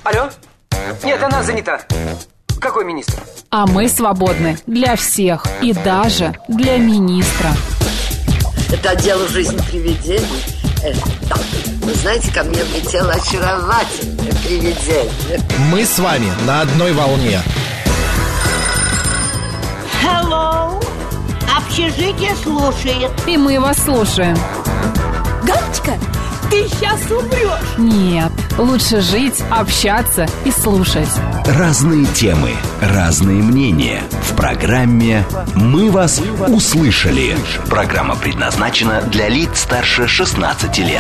Алло? Нет, она занята. Какой министр? А мы свободны для всех и даже для министра. Это отдел «Жизнь привидений». Да. Вы знаете, ко мне влетело очаровательное привидение. Мы с вами на одной волне. Hello. Общежитие слушает. И мы вас слушаем. Галочка, ты сейчас умрешь. Нет, лучше жить, общаться и слушать. Разные темы, разные мнения. В программе «Мы вас услышали». Программа предназначена для лиц старше 16 лет.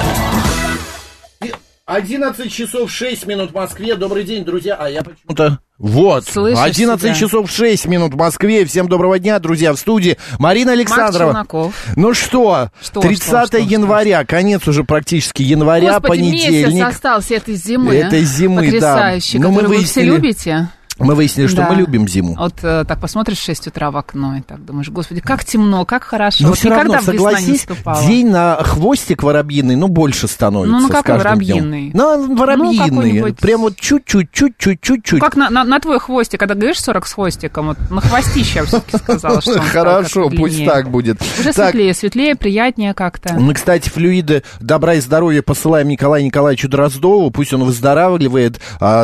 11 часов 6 минут в Москве. Добрый день, друзья. А я почему-то... Вот, слышишь 11 себя? часов 6 минут в Москве. Всем доброго дня, друзья, в студии Марина Александрова. Марк Челноков. Ну что, 30 января, конец уже практически января, Господи, понедельник. месяц остался этой зимы. Этой зимы, потрясающей, да. которую вы все любите. Мы выяснили, что Да. мы любим зиму. Вот так посмотришь в 6 утра в окно и так думаешь, господи, как темно, как хорошо. Но Вот все никогда равно, весна не согласись, наступала. день на хвостик воробьиный, больше становится. Ну, с какой каждым днем. воробьиный? Ну, воробьиный. какой-нибудь. Прям вот чуть-чуть. Как на твой хвостик, когда говоришь 40 с хвостиком, вот на хвостище я все-таки сказала, что он стал Хорошо, как-то пусть длиннее. так будет. Уже Так, светлее, приятнее как-то. мы, кстати, флюиды добра и здоровья посылаем Николаю Николаевичу Дроздову. Пусть он выздоравливает,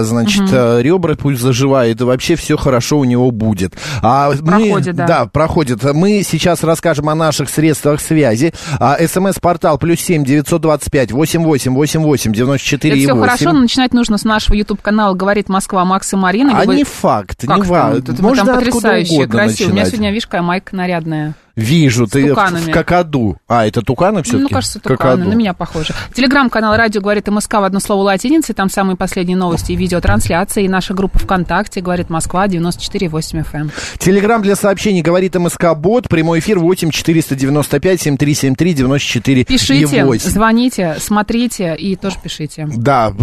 ребра пусть заживает, и вообще все хорошо у него будет. Проходит, да. Да, проходит. Мы сейчас расскажем о наших средствах связи. СМС-портал +7 925 88 88 94 Это все 8. хорошо, но начинать нужно с нашего YouTube-канала «Говорит Москва» Макс и Марина. А либо... не факт, Как не там? факт. Там Можно откуда потрясающе, угодно красиво. У меня начинать. сегодня, видишь, какая майка нарядная. Вижу, ты туканами. в какаду. Это туканы все-таки? Ну, кажется, туканы, на меня похоже. Телеграм-канал «Радио говорит МСК» в одно слово латиницей, там самые последние новости и видеотрансляции, и наша группа ВКонтакте «Говорит Москва» 94,8 FM. Телеграм для сообщений «Говорит МСК-бот», прямой эфир 8 495 7373 94 Пишите, 8. звоните, смотрите и тоже пишите. Да,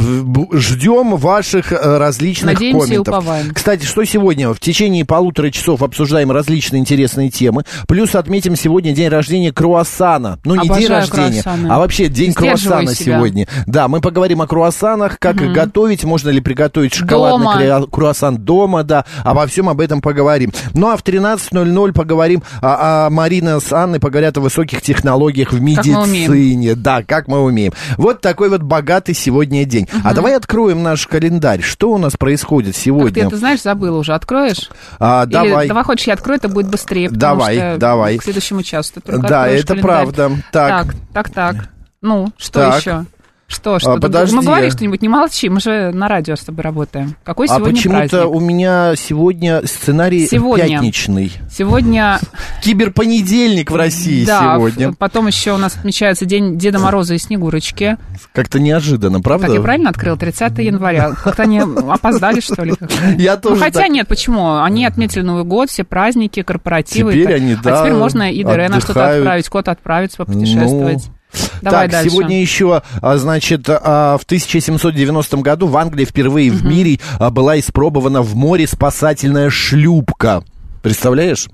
ждем ваших различных Надеемся комментов. и уповаем. Кстати, что сегодня? В течение 1,5 часов обсуждаем различные интересные темы. Плюс отметим сегодня день рождения круассана. Ну, не Обожаю день рождения, круассаны. а вообще день Сдерживаю круассана себя. сегодня. Да, мы поговорим о круассанах, как их готовить, можно ли приготовить шоколадный круассан дома, да. Обо всем об этом поговорим. Ну, а в 13:00 поговорим, Марина с Анной поговорят о высоких технологиях в медицине. Да, как мы умеем. Вот такой вот богатый сегодня день. А давай откроем наш календарь. Что у нас происходит сегодня? Как ты это знаешь, забыла уже. Откроешь? Давай. Или давай хочешь, я открою, это будет быстрее. Давай. К следующему часу ты только Да, откроешь это календарь. правда. Так. Ну, что Так. еще? Что? Подожди. Ну, говори что-нибудь, не молчи, мы же на радио с тобой работаем. Какой сегодня почему-то праздник? у меня сегодня сценарий пятничный. Сегодня... Киберпонедельник в России сегодня. Потом еще у нас отмечается День Деда Мороза и Снегурочки. Как-то неожиданно, правда? Так я правильно открыл? 30 января. Как-то они опоздали, что ли? Я тоже хотя так... нет, почему? Они отметили Новый год, все праздники, корпоративы. Теперь они, да, А теперь можно и ДР на что-то отправить, куда-то отправиться, попутешествовать. Давай так, дальше. сегодня еще, значит, в 1790 году в Англии впервые в мире была испробована в море спасательная шлюпка. Представляешь?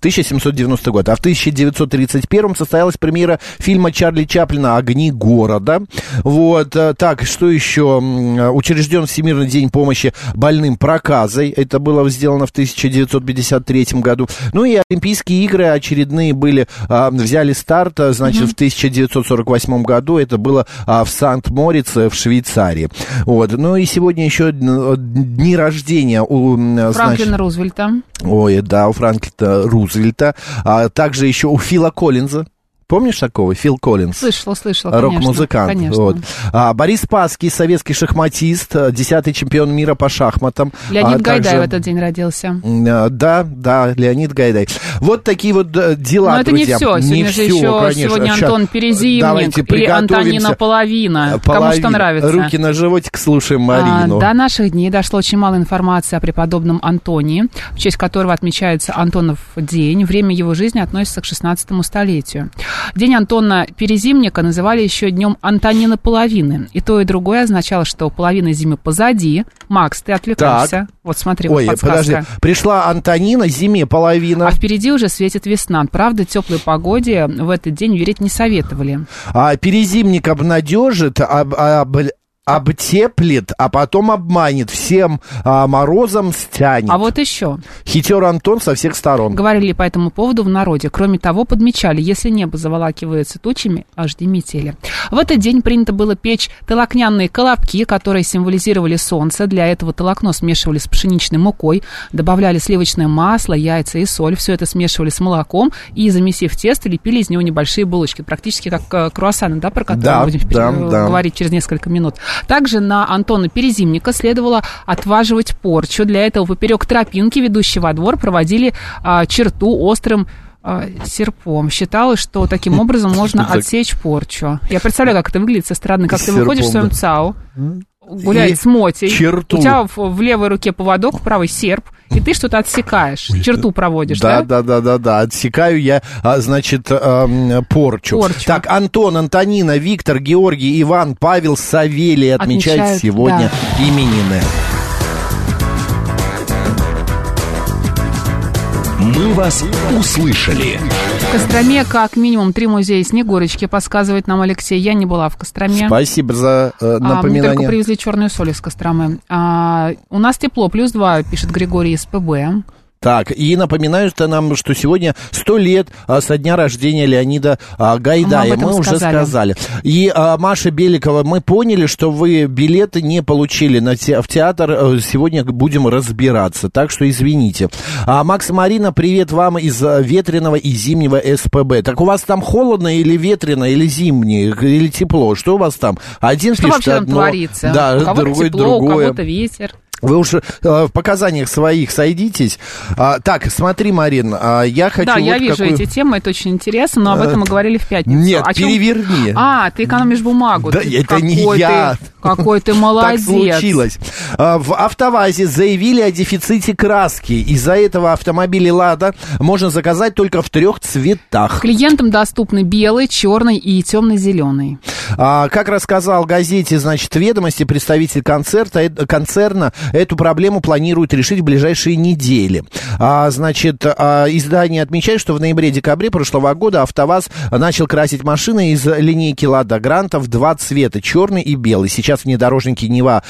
1790 год. А в 1931 состоялась премьера фильма Чарли Чаплина «Огни города». Вот. Так, что еще? Учрежден Всемирный день помощи больным проказой. Это было сделано в 1953 году. Ну и Олимпийские игры очередные были, взяли старт, значит, в 1948 году. Это было в Санкт-Морице в Швейцарии. Вот. Ну и сегодня еще дни рождения у... Франклина Рузвельта. Ой, да, у Франклина Рузвельта, а также еще у Фила Коллинза. Помнишь такого? Фил Коллинз. Слышала, рок-музыкант. Конечно. Вот. Борис Спасский, советский шахматист, 10-й чемпион мира по шахматам. Леонид Гайдай в этот день родился. Да, Леонид Гайдай. Вот такие вот дела, но это друзья. не все. Сегодня же еще конечно. сегодня Антон Перезимник или Антонина Половина. Кому что нравится. Руки на животик, слушаем Марину. До наших дней дошло очень мало информации о преподобном Антонии, в честь которого отмечается Антонов день. Время его жизни относится к 16 столетию. День Антона Перезимника называли еще днем Антонины Половины. И то, и другое означало, что половина зимы позади. Макс, ты отвлекаешься. Так. Вот смотри, ой, вот подсказка. Подожди. Пришла Антонина, зиме половина. А впереди уже светит весна. Правда, теплой погоде в этот день верить не советовали. Перезимник обнадежит, обтеплит, а потом обманет, всем морозом стянет. А вот еще. Хитер Антон со всех сторон. Говорили по этому поводу в народе. Кроме того, подмечали, если небо заволакивается тучами, жди метели. В этот день принято было печь толокнянные колобки, которые символизировали солнце. Для этого толокно смешивали с пшеничной мукой, добавляли сливочное масло, яйца и соль. Все это смешивали с молоком и, замесив тесто, лепили из него небольшие булочки. Практически как круассаны, да, про которые мы будем говорить через несколько минут. Также на Антона Перезимника следовало отваживать порчу. Для этого поперек тропинки, ведущей во двор, проводили черту острым серпом. Считалось, что таким образом можно отсечь порчу. Я представляю, как это выглядит со стороны, как ты выходишь в своем ЦАУ, гуляет с Мотей, черту. У тебя в левой руке поводок, в правой серп, и ты что-то отсекаешь, черту проводишь, да? Да, отсекаю я, значит, порчу. Так, Антон, Антонина, Виктор, Георгий, Иван, Павел, Савелий отмечают сегодня именины. Мы вас услышали. В Костроме как минимум 3 музея Снегурочки, подсказывает нам Алексей. Я не была в Костроме. Спасибо за напоминание. Мне только привезли черную соль из Костромы. У нас тепло, +2, пишет Григорий из ПБ. Так, и напоминают нам, что сегодня 100 лет со дня рождения Леонида Гайдая. Мы уже сказали. И Маша Беликова, мы поняли, что вы билеты не получили в театр. Сегодня будем разбираться, так что извините. Макс и Марина, привет вам из ветреного и зимнего СПБ. Так у вас там холодно или ветрено, или зимнее, или тепло? Что у вас там? Один что пишет вообще одно, там творится? Да, у кого-то другой тепло, другое. у кого-то ветер. Вы уж в показаниях своих сойдитесь. Так, смотри, Марин, я хочу... Да, я вижу эти темы, это очень интересно, но об этом мы говорили в пятницу. Нет, переверни. Ты экономишь бумагу. Да, это не я. Какой ты молодец. Так случилось. В АвтоВАЗе заявили о дефиците краски. Из-за этого автомобили «Лада» можно заказать только в 3 цветах. Клиентам доступны белый, черный и темно-зеленый. Как рассказал газете, значит, «Ведомости», представитель концерна эту проблему планирует решить в ближайшие недели. Значит, издание отмечает, что в ноябре-декабре прошлого года АвтоВАЗ начал красить машины из линейки «Лада Гранта» в 2 цвета, черный и белый. Сейчас внедорожники Нива,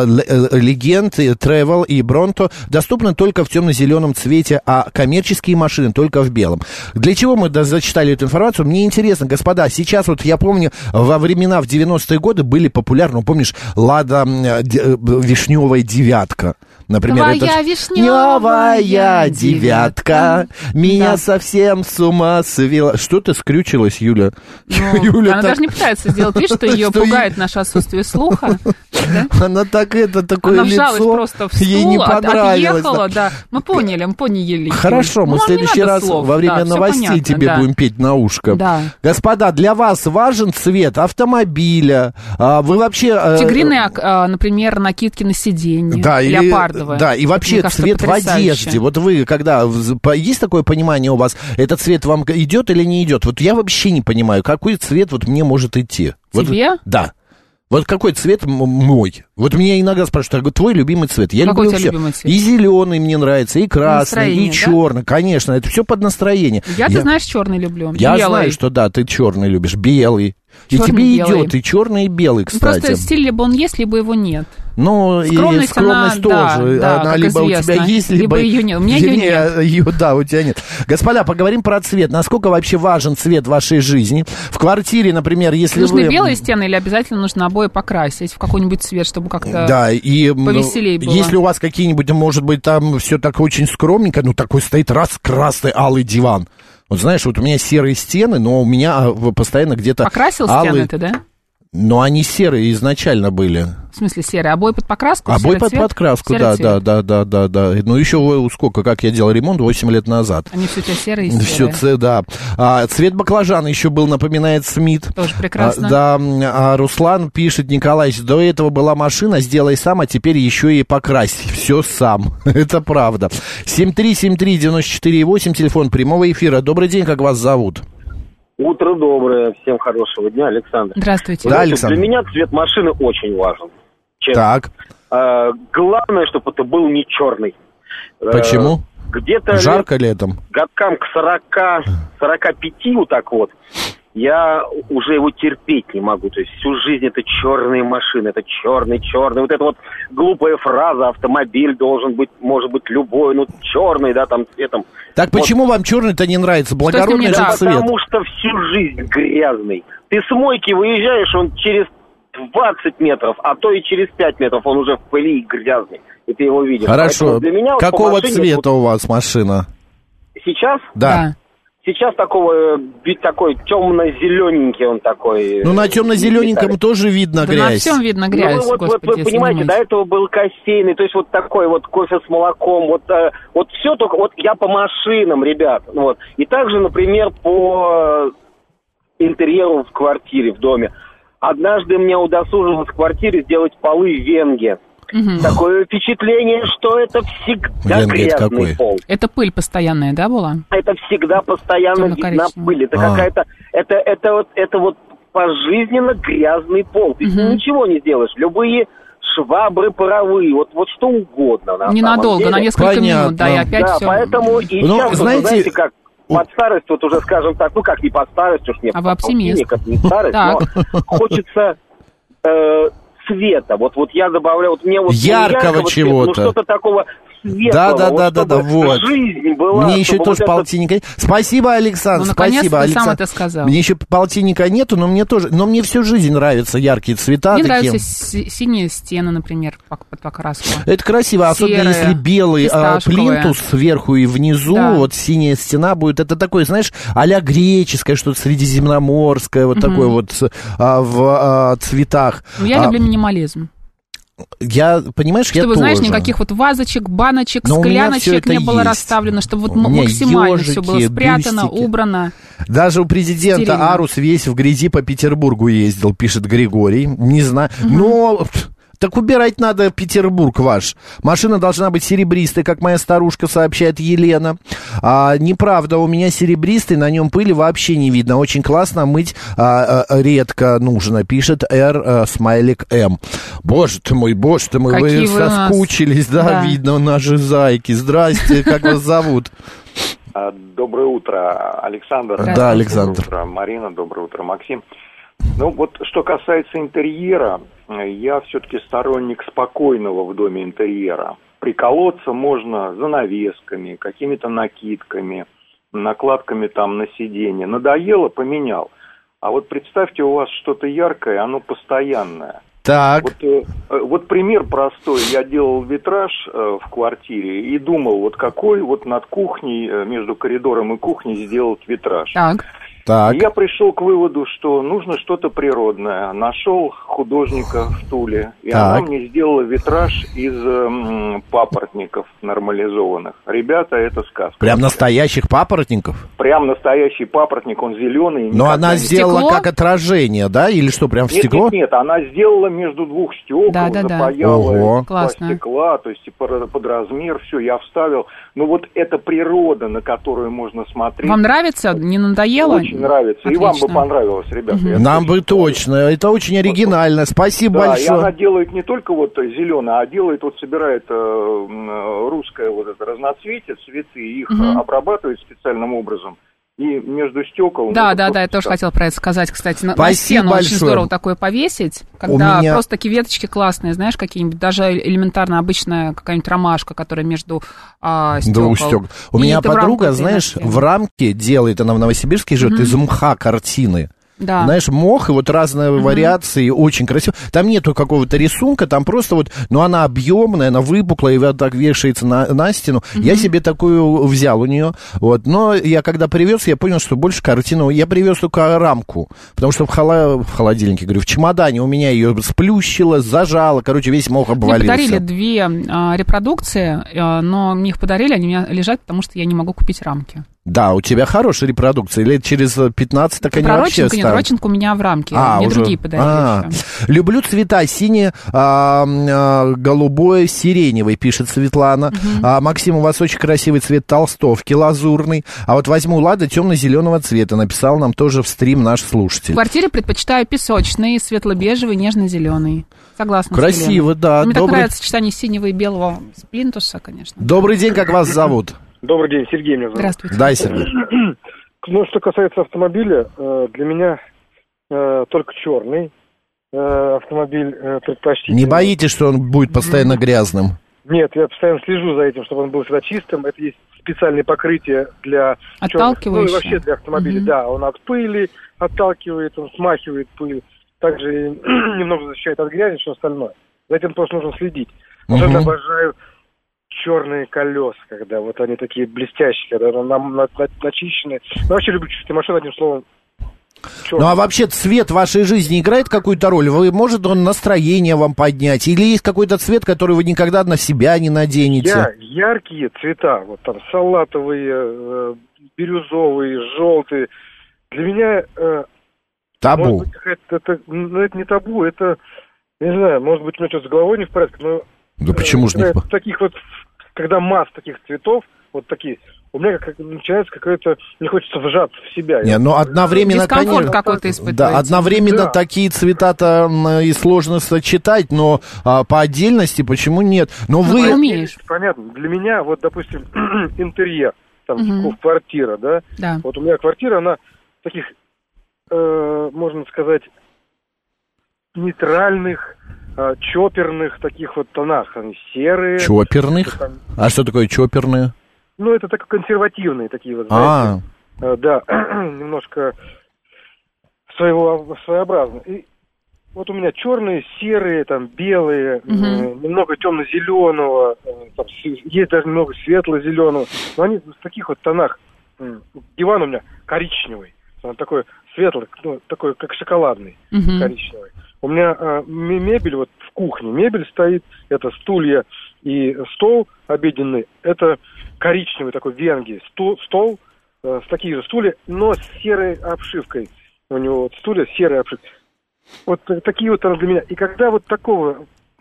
Легенд, Тревел и Бронто доступны только в темно-зеленом цвете, а коммерческие машины только в белом. Для чего мы зачитали эту информацию? Мне интересно, господа, сейчас вот я помню, во времена в 90-е годы были популярны, помнишь, «Лада» вишневая девятка. Например, твоя вишневая девятка меня совсем с ума свела. Что ты скрючилась, Юля? Юля она даже не пытается сделать вид, что ее пугает наше отсутствие слуха. Она такое она вжалась просто в стул, ей не понравилось. Отъехала, да. Мы поняли. Хорошо, мы в следующий раз во время новостей тебе будем петь на ушко. Да. Господа, для вас важен цвет автомобиля? Вы вообще... Тигриные, например, накидки на сиденье, леопардовые. Да, и вообще цвет в одежде. Вот вы, когда... Есть такое понимание у вас, этот цвет вам идет или не идет? Вот я вообще не понимаю, какой цвет вот мне может идти. Тебе? Да. Вот какой цвет мой? Вот меня иногда спрашивают, твой любимый цвет? Я какой люблю все. Любимый цвет? И зеленый мне нравится, и красный, и черный. Да? Конечно, это все под настроение. Ты знаешь, черный люблю. Я знаю, что да, ты черный любишь, белый. Черный, и тебе белый. идет и черный, и белый, кстати. Просто стиль либо он есть, либо его нет. Ну, и скромность тоже. Да, она либо известно. У тебя есть, либо ее нет. У меня ее нет. Да, у тебя нет. Господа, поговорим про цвет. Насколько вообще важен цвет в вашей жизни? В квартире, например, если нужны белые стены или обязательно нужно обои покрасить в какой-нибудь цвет, чтобы как-то повеселее было? Если у вас какие-нибудь, может быть, там все так очень скромненько, такой стоит красный алый диван. Вот знаешь, вот у меня серые стены, но у меня постоянно где-то покрасил стены ты, да? Но они серые изначально были. В смысле серые? Обои под покраску? Обои под подкраску, да. Ну, еще сколько, как я делал ремонт 8 лет назад. Они все у тебя серые и серые. Все, да. Цвет баклажана еще был, напоминает Смит. Тоже прекрасно. Да, Руслан пишет, Николаевич, до этого была машина, сделай сам, а теперь еще и покрась. Все сам. Это правда. 7373948, телефон прямого эфира. Добрый день, как вас зовут? Утро доброе, всем хорошего дня, Александр. Здравствуйте. Да, Александр. Для меня цвет машины очень важен. Честно. Так. Главное, чтобы это был не черный. Почему? Где-то жарко летом. Годкам к 40-45 вот так вот. я уже его терпеть не могу. То есть всю жизнь это черные машины, это черный. Вот эта вот глупая фраза, автомобиль должен быть, может быть, любой, ну, черный, да, там, цветом. Так вот. Почему вам черный-то не нравится? Благородный же цвет. Потому что всю жизнь грязный. Ты с мойки выезжаешь, он через 20 метров, а то и через 5 метров он уже в пыли и грязный. И ты его видишь. Хорошо. Для меня какого машине, цвета у вас машина? Сейчас? Да. Сейчас такой темно-зелененький он такой. Ну, на темно-зелененьком тоже видно грязь. На всем видно грязь, ну, вот вы понимаете, до этого был кофейный, то есть вот такой вот кофе с молоком, вот все только, вот я по машинам, ребят, вот. И также, например, по интерьеру в квартире, в доме. Однажды мне удосужилось в квартире сделать полы венге. Такое впечатление, что это всегда Венгер грязный какой? пол. Это пыль постоянная, да, была? Это всегда постоянно видна пыль. Это какая-то, это вот пожизненно грязный пол. Ты ничего не сделаешь. Любые швабры паровые, вот что угодно. Ненадолго, на несколько минут, да, и опять да, все. Поэтому и сейчас, знаете, как под старость, вот уже скажем так, ну как не под старость, уж нет. А вы оптимист. Это не старость, но хочется цвета. Вот я добавляю, вот мне вот яркого чего-то. Ну что-то такого светлого. Да, вот. Жизнь была. Мне еще тоже полтинника. Спасибо, Александр, спасибо, Александр. Сам это сказал. Мне еще полтинника нету, но мне всю жизнь нравятся яркие цвета. Мне нравятся синие стены, например, под покраску. Это красиво, особенно если белый плинтус сверху и внизу, вот синяя стена будет. Это такое, знаешь, а-ля греческое, что-то средиземноморское, вот такое вот в цветах. Я люблю минимализм. Понимаешь, чтобы, я тоже. Знаешь, никаких вот вазочек, баночек, скляночек не было расставлено, чтобы вот максимально все было спрятано, бюстики. Убрано. Даже у президента стерильно. Арус весь в грязи по Петербургу ездил, пишет Григорий. Не знаю, но... Так убирать надо Петербург ваш. Машина должна быть серебристой, как моя старушка, сообщает Елена. Неправда, у меня серебристый, на нем пыли вообще не видно. Очень классно, мыть редко нужно, пишет смайлик М. Боже ты мой, какие вы соскучились, да, видно, наши зайки. Здрасте, как вас зовут? Доброе утро, Александр. Да, Александр. Доброе утро, Марина, доброе утро, Максим. Ну вот, что касается интерьера, я все-таки сторонник спокойного в доме интерьера. Приколоться можно занавесками, какими-то накидками, накладками там на сиденье. Надоело, поменял. А вот представьте, у вас что-то яркое, оно постоянное. Так. Вот пример простой. Я делал витраж в квартире и думал, вот какой вот над кухней, между коридором и кухней сделать витраж. Так. Я пришел к выводу, что нужно что-то природное. Нашел художника в Туле, и она мне сделала витраж из папоротников нормализованных. Ребята, это сказка. Прям настоящих папоротников? Прям настоящий папоротник, он зеленый. Но она сделала как отражение, да? Или что, прям в стекло? Нет, она сделала между двух стекол, запаяла два стекла, то есть под размер, все, я вставил. Ну вот это природа, на которую можно смотреть. Вам нравится? Не надоело? Очень нравится. Отлично. И вам бы понравилось, ребята. Нам бы точно. Это очень оригинально. Спасибо большое. И она делает не только вот зеленое, а делает, вот собирает русское вот это разноцветие, цветы, их обрабатывает специальным образом. И между стекол... Да, я тоже хотела про это сказать, кстати. На стену большое. Очень здорово такое повесить, когда просто такие веточки классные, знаешь, какие-нибудь, даже элементарно обычная какая-нибудь ромашка, которая между стекол. У меня подруга, знаешь, в рамке делает, она в Новосибирске живет, из мха картины. Да. Знаешь, мох и вот разные вариации, очень красиво. Там нету какого-то рисунка, там просто вот, ну, она объемная, она выпуклая, и вот так вешается на стену. Я себе такую взял у нее, вот. Но я когда привез, я понял, что больше картину, я привез только рамку, потому что в холодильнике, говорю, в чемодане у меня ее сплющило, зажало, короче, весь мох обвалился. Мне подарили 2 репродукции, но мне их подарили, они у меня лежат, потому что я не могу купить рамки. Да, у тебя хорошая репродукция. Лет через 15 так они вообще станут. Нет, Родченко у меня в рамке. Мне уже другие подарили. Люблю цвета синее, голубое, сиреневый, пишет Светлана. Максим, у вас очень красивый цвет толстовки, лазурный. А вот возьму Лада темно-зеленого цвета. Написал нам тоже в стрим наш слушатель. В квартире предпочитаю песочный, светло-бежевый, нежно-зеленый. Согласна. Красиво, да. Мне так нравится сочетание синего и белого с плинтуса, конечно. Добрый день, как вас зовут? Добрый день, Сергей меня зовут. Здравствуйте. Да, Сергей. Ну, что касается автомобиля, для меня только черный автомобиль предпочтительный. Не боитесь, что он будет постоянно грязным? Нет, я постоянно слежу за этим, чтобы он был всегда чистым. Это есть специальные покрытия для черных, ну и вообще для автомобиля. Да, он от пыли отталкивает, он смахивает пыль. Также немного защищает от грязи и все остальное. За этим тоже нужно следить. Особенно обожаю черные колеса, когда вот они такие блестящие, когда начищены. Я вообще люблю чистые машины, одним словом. Ну, а вообще цвет в вашей жизни играет какую-то роль? Может он настроение вам поднять? Или есть какой-то цвет, который вы никогда на себя не наденете? Яркие цвета, вот там салатовые, бирюзовые, желтые. Для меня... табу. Может быть, это не табу, это, не знаю, может быть, у меня что-то с головой не в порядке, но... Да почему же не в порядке? Таких вот, когда масс таких цветов, вот такие... У меня как начинается какое-то... Мне хочется вжаться в себя. Не, но одновременно... Дискомфорт какой-то испытываете. Да, одновременно такие цвета-то и сложно сочетать, но по отдельности почему нет? Но вы... умеешь. Понятно. Для меня, вот, допустим, интерьер, там, квартира, да? Вот у меня квартира, она таких, можно сказать, нейтральных, чоперных таких вот тонах. Они серые. Чоперных? А что такое чоперные? Ну, это так консервативные такие вот, знаете. Да, немножко своеобразно. И вот у меня черные, серые, там, белые, немного темно-зеленого, там, есть даже немного светло-зеленого. Но они в таких вот тонах. Диван у меня коричневый. Он такой светлый, ну, такой, как шоколадный, коричневый. У меня мебель вот в кухне. Мебель стоит, это стулья и стол обеденный. Это коричневый такой венгий стол с такими же стулья, но с серой обшивкой. У него вот стулья с серой обшивкой. Вот такие вот для меня. И когда вот такого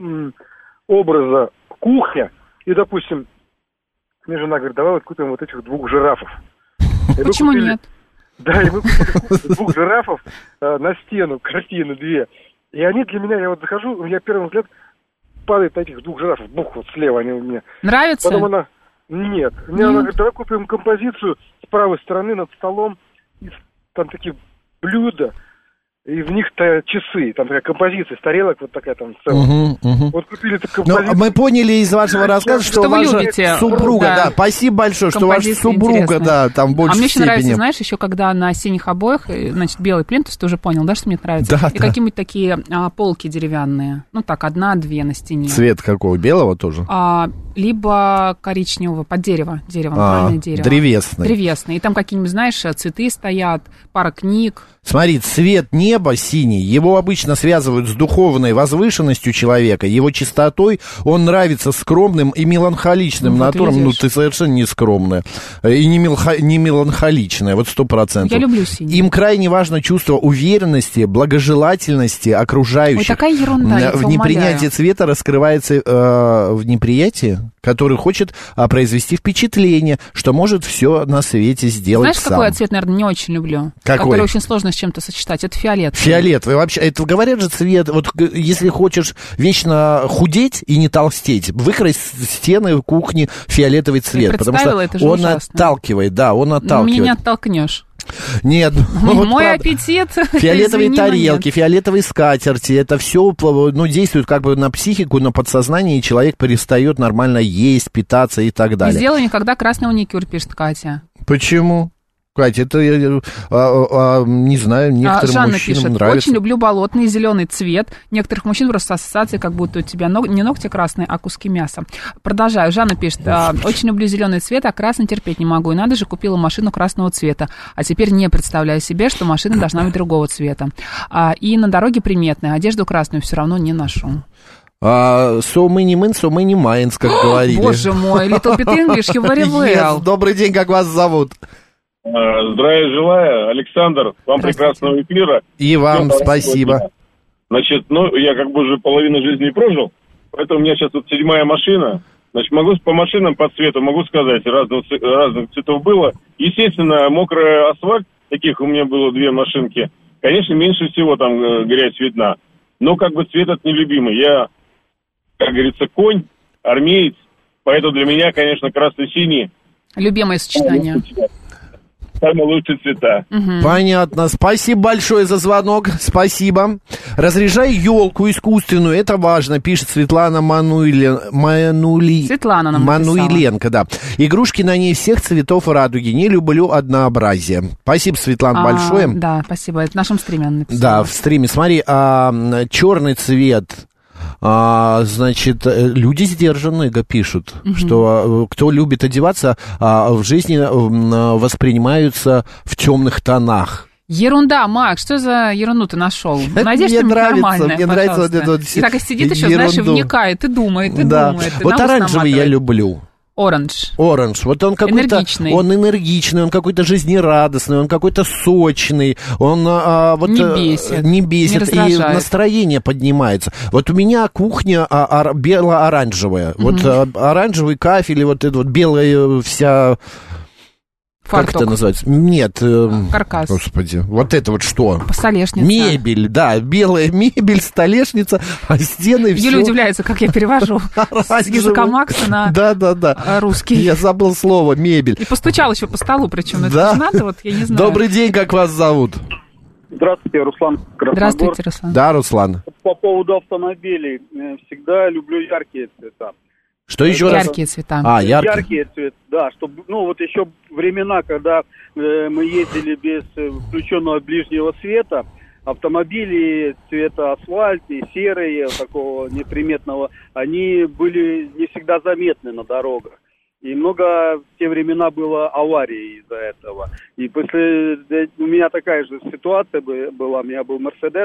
образа кухня, и, допустим, мне жена говорит, давай вот купим вот этих 2 жирафов. Почему нет? Да, и мы купили 2 жирафов на стену, картины 2. И они для меня, я вот захожу, у меня первый взгляд падает на этих 2 жирафов, бух, вот слева они у меня. Нравится? Потом она... Нет. Мне она говорит, давай купим композицию с правой стороны над столом, и там такие блюда, и в них-то часы, там такая композиция с тарелок, вот такая там целая. Вот купили эту композицию. Но мы поняли из вашего рассказа, что ваша супруга, да, спасибо большое, что ваша супруга, да, там больше степени. А мне еще нравится, знаешь, еще когда на синих обоях, значит, белый плинтус, ты уже понял, да, что мне нравится? Да, и какие-нибудь такие полки деревянные, ну так, 1-2 на стене. Цвет какого, белого тоже? Либо коричневого, под деревом, правильное дерево. Древесный. И там какие-нибудь, знаешь, цветы стоят, пара книг. Смотри, цвет неба синий, его обычно связывают с духовной возвышенностью человека, его чистотой, он нравится скромным и меланхоличным натурам. Ну, ты совершенно не скромная и не меланхоличная, вот 100%. Я люблю синий. Им крайне важно чувство уверенности, благожелательности окружающих. Ой, такая ерунда, в непринятии цвета раскрывается в неприятии, который хочет произвести впечатление, что может все на свете сделать. Знаешь, сам. какой я цвет, наверное, не очень люблю? Какой? Который очень сложно с чем-то сочетать. Это фиолетовый. Фиолетовый. Вообще, это говорят же цвет, вот если хочешь вечно худеть и не толстеть, выкрась стены кухни фиолетовый цвет, потому что он ужасно. Отталкивает, да, он отталкивает. Меня не оттолкнешь. Нет. Мой аппетит. Фиолетовые тарелки, фиолетовые скатерти, это все, ну, действует как бы на психику, на подсознание, и человек перестает нормально есть, питаться и так далее. Не сделай никогда красный маникюр, пишет Катя. Почему? Катя, это, не знаю, некоторым Жанна мужчинам пишет, нравится. очень люблю болотный зеленый цвет. Некоторых мужчин просто ассоциации, как будто у тебя не ногти красные, а куски мяса. Продолжаю. Жанна пишет, очень люблю зеленый цвет, а красный терпеть не могу. И надо же, купила машину красного цвета. А теперь не представляю себе, что машина должна быть другого цвета. И на дороге приметная. Одежду красную все равно не ношу. So many men, so many minds, как говорили. Боже мой, little bit English, you very well. Yes, добрый день, как вас зовут? Здравия желаю, Александр, вам прекрасного эфира. И вам спасибо. Значит, я как бы уже половину жизни прожил, поэтому у меня сейчас вот 7-я машина. Значит, могу по машинам, по цвету, могу сказать, разных цветов было. Естественно, мокрый асфальт, таких у меня было 2 машинки, конечно, меньше всего там грязь видна. Но как бы цвет этот нелюбимый. Я, как говорится, конь, армеец, поэтому для меня, конечно, красно-синий. Любимое сочетание. самые лучшие цвета. Понятно. Спасибо большое за звонок. Спасибо. Разряжай елку искусственную. Это важно, пишет Светлана Светлана нам Мануиленко, да. Игрушки на ней всех цветов радуги. Не люблю однообразие. Спасибо, Светлана, большое. Да, спасибо. Это в нашем стриме она написала. Да, в стриме. Смотри, черный цвет. Значит, люди сдержанные пишут, что кто любит одеваться, в жизни воспринимаются в темных тонах. Ерунда, Макс, что за ерунду ты нашел? Найди что-нибудь нормальное, мне нравится вот это вот. И так и сидит еще, знаешь, и вникает, и думает, и думает. Вот оранжевый я люблю. Оранж. Вот он какой-то... Энергичный. Он энергичный, он какой-то жизнерадостный, он какой-то сочный, он не бесит, и настроение поднимается. Вот у меня кухня бело-оранжевая. Вот оранжевый кафель, и вот эта вот белая вся... Фартук. Как это называется? Нет. Каркас. Господи, вот это вот что? Столешница. Мебель, да, белая мебель, столешница, а стены все... Юля удивляется, как я перевожу с языка Макса на русский. Я забыл слово «мебель». И постучал еще по столу, причем это надо, вот я не знаю. Добрый день, как вас зовут? Здравствуйте, Руслан Красногор. Здравствуйте, Руслан. Да, Руслан. По поводу автомобилей. Всегда люблю яркие цвета. Что еще раз? Яркие цвета. Яркие цвета, да. Чтобы, вот еще времена, когда мы ездили без включенного ближнего света, автомобили цвета асфальт и серые, такого неприметного, они были не всегда заметны на дорогах. И много в те времена было аварий из-за этого. И после... У меня такая же ситуация была. У меня был Мерседес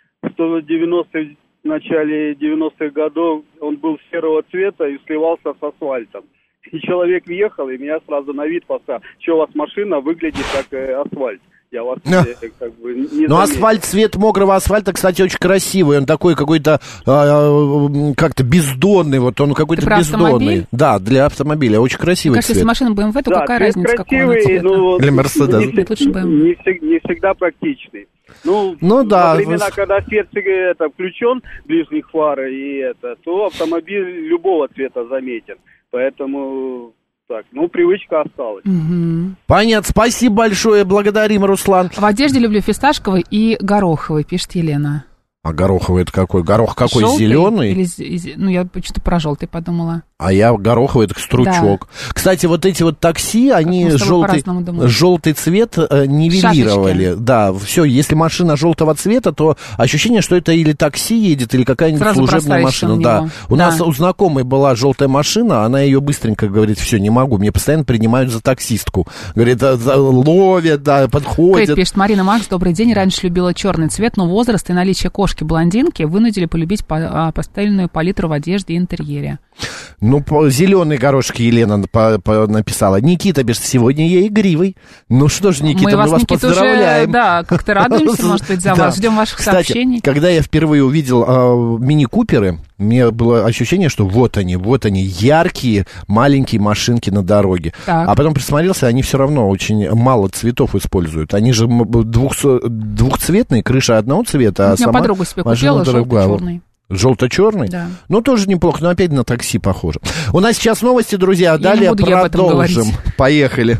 190 в начале 90-х годов, он был серого цвета и сливался с асфальтом. И человек въехал, и меня сразу на вид поставил. Что у вас машина выглядит как асфальт? Я вас как бы не заметил. Но асфальт, цвет мокрого асфальта, кстати, очень красивый. Он такой какой-то как-то бездонный. Вот он какой-то бездонный. Да, для автомобиля. Очень красивый цвет. Кажется, если машина BMW, то какая разница, какой цвет? Для Мерседеса. Не всегда практичный. Во времена, когда свет включен, ближних фар, то автомобиль любого цвета заметен. Поэтому, привычка осталась. Понятно, спасибо большое, благодарим, Руслан. В одежде люблю фисташковый и гороховый, пишет Елена. А гороховый это какой? Горох какой? Желтый? Зеленый? Я что-то про желтый подумала. А я гороховый, это стручок. Да. Кстати, вот эти вот такси, они желтый цвет нивелировали. Шашечки. Да, все, если машина желтого цвета, то ощущение, что это или такси едет, или какая-нибудь служебная машина. Да. У нас у знакомой была желтая машина, она ее быстренько говорит, все, не могу, мне постоянно принимают за таксистку. Говорит, ловят, да, подходят. Кейт пишет, Марина, Макс, добрый день, раньше любила черный цвет, но возраст и наличие кошки-блондинки вынудили полюбить пастельную палитру в одежде и интерьере. Зеленые горошки Елена написала. Никита пишет, сегодня я игривый. Ну что ж, Никита, мы вас поздравляем. Уже, как-то радуемся, может быть, за вас. Ждем ваших сообщений. Когда я впервые увидел мини-куперы, мне было ощущение, что вот они, яркие, маленькие машинки на дороге. Так. А потом присмотрелся, они все равно очень мало цветов используют. Они же двухцветные, крыша одного цвета, а сама подруга себе купила желто-черный. Желто-черный? Да. Тоже неплохо, но опять на такси похоже. У нас сейчас новости, друзья, далее продолжим. Поехали.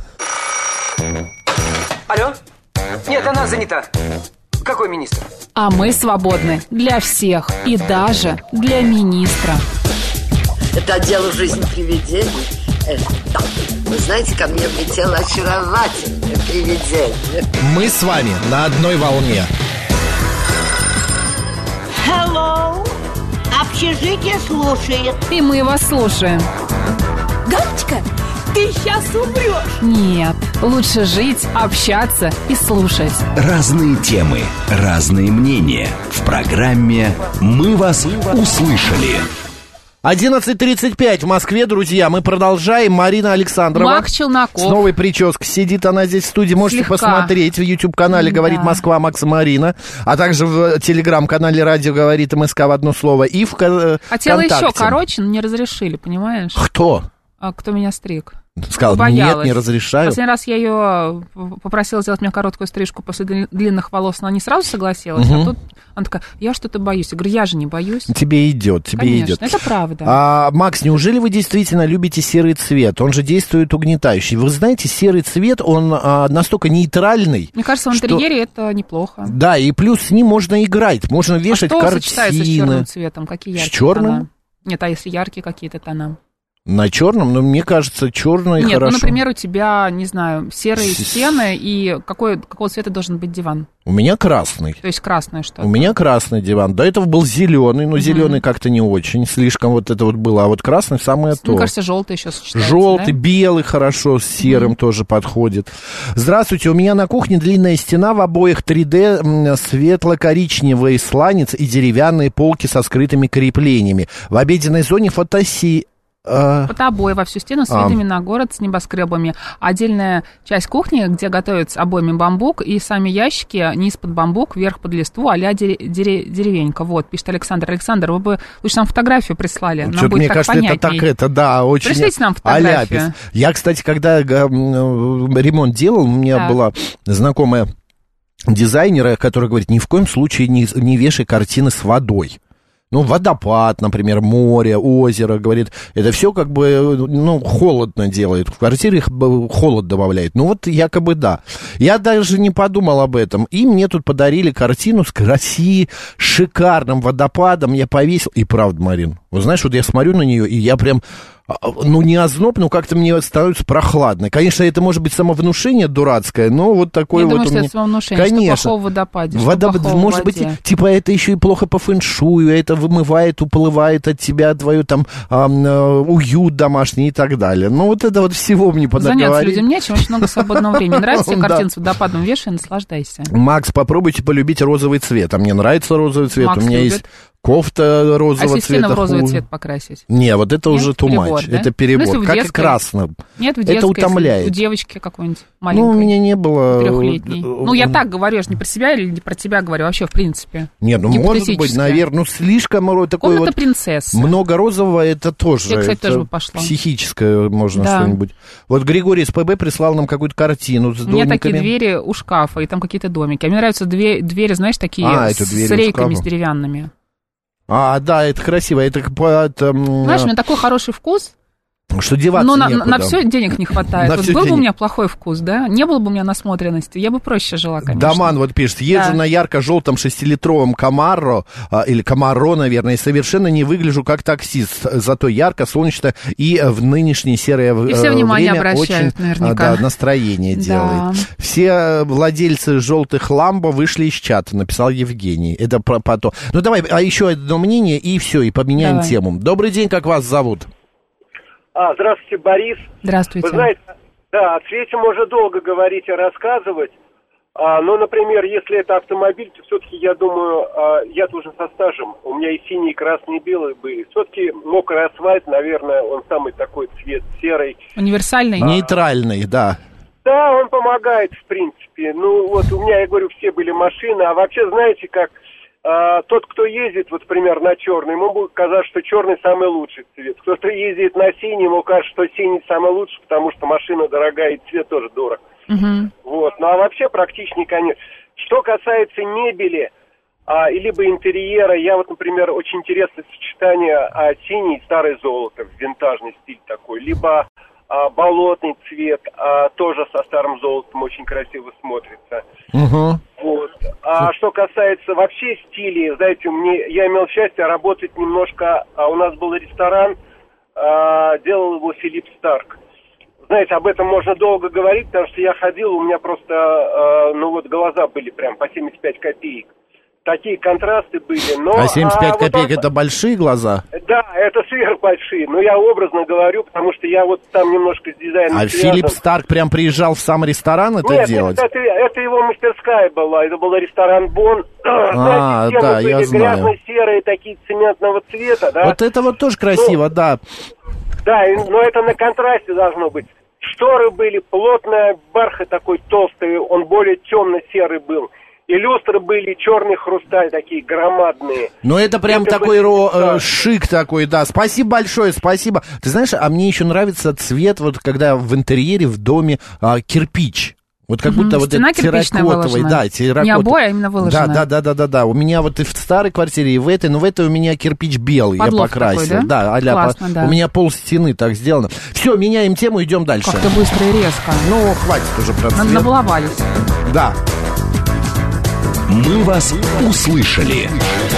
Алло? Нет, она занята. Какой министр? А мы свободны для всех и даже для министра. Это дело жизни привидений. Вы знаете, ко мне влетело очаровательное привидение. Мы с вами на одной волне. Hello! Общежитие слушает. И мы вас слушаем. Галочка, ты сейчас умрешь. Нет, лучше жить, общаться и слушать. Разные темы, разные мнения. В программе «Мы вас услышали». 11:35 в Москве, друзья. Мы продолжаем. Марина Александрова. Мак Челноков. С новой прической. Сидит она здесь в студии. Можете посмотреть в YouTube-канале «Говорит Москва» Макса Марина. А также в Телеграм-канале «Радио говорит МСК» в одно слово. И в Хотела еще короче, но не разрешили, понимаешь? Кто? Кто меня стриг. Сказала, боялась. нет, не разрешаю. Последний раз я ее попросила сделать мне короткую стрижку после длинных волос, но она не сразу согласилась, а тут она такая, я что-то боюсь. Я говорю, я же не боюсь. Тебе идет, тебе Конечно, идет. это правда. Макс, неужели вы действительно любите серый цвет? Он же действует угнетающе. Вы знаете, серый цвет, он настолько нейтральный. Мне кажется, в интерьере это неплохо. Да, и плюс с ним можно играть, можно вешать что картины. сочетается с черным цветом? Какие яркие С черным? тона? Нет, а если яркие какие-то тона? На черном, но мне кажется, черный Нет, хорошо. ну, например, у тебя, не знаю, серые стены, и какого цвета должен быть диван? У меня красный. То есть красное что-то? У меня красный диван. До этого был зеленый, но зеленый как-то не очень. Слишком вот это вот было. А вот красный самое то. Мне кажется, желтый еще сочетается, желтый, да? белый хорошо, с серым тоже подходит. Здравствуйте, у меня на кухне длинная стена в обоях 3D, светло-коричневый сланец и деревянные полки со скрытыми креплениями. В обеденной зоне Фотообои во всю стену с видами на город, с небоскребами. Отдельная часть кухни, где готовятся обоями бамбук, и сами ящики низ под бамбук, вверх под листву, а-ля деревенька. Вот, пишет Александр. Александр, вы бы лучше нам фотографию прислали. Нам что-то будет мне так кажется, понятней. да, очень... Пришлите нам фотографию. Аляпис. Я, кстати, когда ремонт делал, у меня была знакомая дизайнера, которая говорит, ни в коем случае не вешай картины с водой. Ну, водопад, например, море, озеро, говорит, это все как бы, холодно делает. В квартире холод добавляет. Ну, вот якобы да. Я даже не подумал об этом. И мне тут подарили картину с шикарным водопадом. Я повесил. И правда, Марин, вот знаешь, вот я смотрю на нее, и я прям... не озноб, но как-то мне становится прохладно. Конечно, это может быть самовнушение дурацкое, но вот такое я вот думаю, у меня... что это самовнушение, Конечно. что плохого в водопаде, что плохого может в воде. быть, типа это еще и плохо по фэншую, это вымывает, уплывает от тебя твою там уют домашний и так далее. Ну, вот это вот всего мне подоговорили. Заняться людям нечем, очень много свободного времени. Нравится тебе картина с водопадом, вешай, наслаждайся. Макс, попробуйте полюбить розовый цвет. А мне нравится розовый цвет. Макс у меня любит. есть кофта розового цвета. А если стены в розовый цвет покрасить? Не, вот это уже too much. Да? Это перебор. Ну, как и красным. Нет, в детской, это утомляет. У девочки какой-нибудь маленькой. Ну, у меня не было... 3-летней. Ну, я так говорю, я же не про себя или не про тебя говорю, вообще, в принципе. Нет, ну, может быть, наверное, слишком такой комната вот... принцессы. Много розового, это тоже... Я, кстати, это тоже бы пошла. Психическое можно что-нибудь. Вот Григорий из ПБ прислал нам какую-то картину с домиками. У меня такие двери у шкафа, и там какие-то домики. А мне нравятся двери, знаешь, такие с рейками, с деревянными. Да, это красиво. Это, знаешь, у меня такой хороший вкус. Что деваться но некуда. на все денег не хватает. Вот был бы у меня плохой вкус, да? Не было бы у меня насмотренности, я бы проще жила, конечно. Даман вот пишет, езжу на ярко-желтом 6-литровом Камаро, или Камаро, наверное, и совершенно не выгляжу как таксист. Зато ярко, солнечно и в нынешнее серое время все внимание обращают, очень наверняка. настроение делает. Все владельцы желтых Ламбо вышли из чата, написал Евгений. Это про то. Ну давай, еще одно мнение, и все, и поменяем тему. Добрый день, как вас зовут? Здравствуйте, Борис. Здравствуйте. Вы знаете, о цвете можно долго говорить и рассказывать. Но, например, если это автомобиль, то все-таки, я думаю, я-то уже со стажем. У меня и синий, и красный, и белый были. Все-таки мокрый асфальт, наверное, он самый такой цвет серый. Универсальный? Нейтральный, да. Да, он помогает, в принципе. Ну, вот у меня, я говорю, все были машины. А вообще, знаете, как... тот, кто ездит, вот, например, на черный, ему будет казаться, что черный самый лучший цвет. Кто-то ездит на синий, ему кажется, что синий самый лучший, потому что машина дорогая и цвет тоже дорог. Вот. Ну, а вообще практичнее, конечно. Что касается мебели, либо интерьера, я вот, например, очень интересно сочетание синий и старое золото, винтажный стиль такой, либо болотный цвет, тоже со старым золотом очень красиво смотрится. Вот. А что касается вообще стилей, знаете, я имел счастье работать немножко, у нас был ресторан, делал его Филипп Старк. Знаете, об этом можно долго говорить, потому что я ходил, у меня просто, глаза были прям по 75 копеек. Такие контрасты были, но... А 75 копеек это большие глаза? Да, это сверхбольшие, но я образно говорю, потому что я вот там немножко с дизайном связан. Филипп Старк прям приезжал в сам ресторан делать? Нет, это его мастерская была, это был ресторан Бон. Знаете, да, я знаю. Грязно-серые, такие цементного цвета, да? Вот это вот тоже красиво, да. Да, но это на контрасте должно быть. Шторы были, плотная, бархат такой толстый, он более темно-серый был. И люстры были черный хрусталь, такие громадные. Ну, это прям Это такой да. шик такой, да. Спасибо большое, спасибо. Ты знаешь, а мне еще нравится цвет, вот когда в интерьере в доме кирпич. Вот как будто вот стена это терракотовый, да, терракотовый. Не обои, а именно выложена. Да. У меня вот и в старой квартире, и в этой, но в этой у меня кирпич белый, Подлов я покрасил. такой, да? Да, Классно, да. У меня пол стены так сделано. Все, меняем тему, идем дальше. Как-то быстро и резко. Ну, хватит уже про цвет. Набаловались. Да. Мы вас услышали.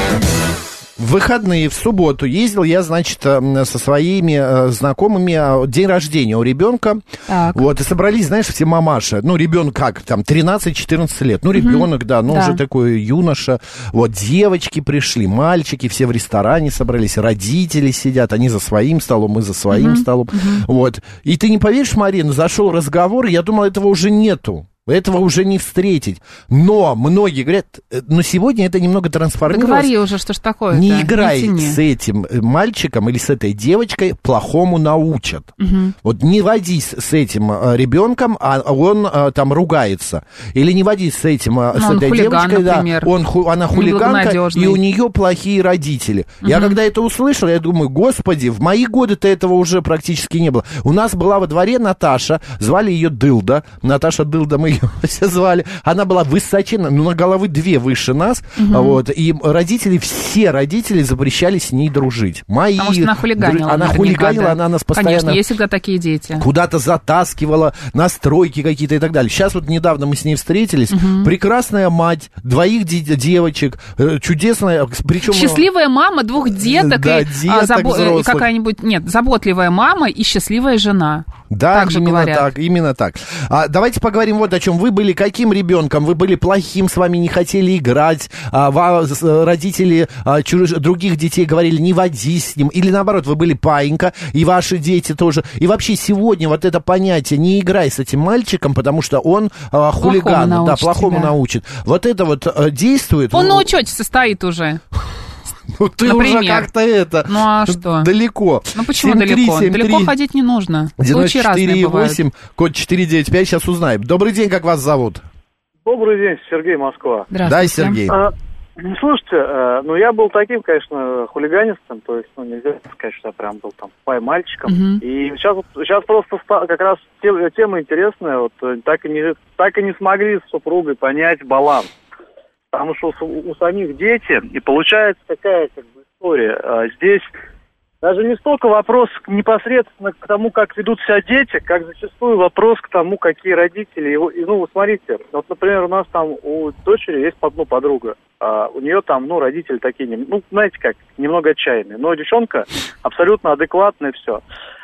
В выходные, в субботу ездил я, значит, со своими знакомыми, день рождения у ребенка. Так. Вот, и собрались, знаешь, все мамаши. Ну, ребенок как, там, 13-14 лет. Ну, ребенок, да, ну, уже такой юноша. Вот, девочки пришли, мальчики, все в ресторане собрались, родители сидят, они за своим столом, мы за своим столом. Вот. И ты не поверишь, Марина, зашел разговор, я думал, этого уже нету. Этого уже не встретить. Но многие говорят, но сегодня это немного трансформировалось. Да говори уже, что ж такое-то. Не играй с этим мальчиком или с этой девочкой, плохому научат. Вот не водись с этим ребенком, а он там ругается. Или не водись с этим, с этой хулиган, девочкой, например. да, она хулиганка, и у нее плохие родители. Я когда это услышал, я думаю, господи, в мои годы-то этого уже практически не было. У нас была во дворе Наташа, звали ее Дылда. Наташа Дылда, мы ее все звали. Она была высоченная, ну, на головы 2 выше нас. Вот, и все родители запрещали с ней дружить. Потому что она хулиганила. Она хулиганила, да. она нас постоянно... Конечно, есть всегда такие дети. Куда-то затаскивала, на стройки какие-то и так далее. Сейчас вот недавно мы с ней встретились. Прекрасная мать, 2 девочек, чудесная... Причем... Счастливая мама 2 деток, да, и какая-нибудь... Нет, заботливая мама и счастливая жена. Да, так же говорят. Именно так. Давайте поговорим вот о чем. Вы были каким ребенком? Вы были плохим, с вами не хотели играть, родители других детей говорили, не водись с ним. Или наоборот, вы были паинька, и ваши дети тоже. И вообще сегодня вот это понятие, не играй с этим мальчиком, потому что он хулиган, плохому научит. Вот это вот действует. Он на учете состоит уже. Ну, ты например. уже как-то это... Ну, а что? Далеко. Ну, почему 7-3, далеко? 7-3, далеко ходить не нужно. Случаи разные бывают. 94,8, код 495, сейчас узнаем. Добрый день, как вас зовут? Добрый день, Сергей, Москва. Здравствуйте. Да, Сергей. Слушайте, я был таким, конечно, хулиганистом, то есть, нельзя сказать, что я прям был там мальчиком. И сейчас просто как раз тема интересная, вот так и не смогли с супругой понять баланс. Потому что у самих дети, и получается такая как бы история. Здесь даже не столько вопрос непосредственно к тому, как ведут себя дети, как зачастую вопрос к тому, какие родители. Ну, вы смотрите, вот, например, у нас там у дочери есть подруга. У нее там, родители такие, знаете как, немного отчаянные. Но девчонка абсолютно адекватная, все.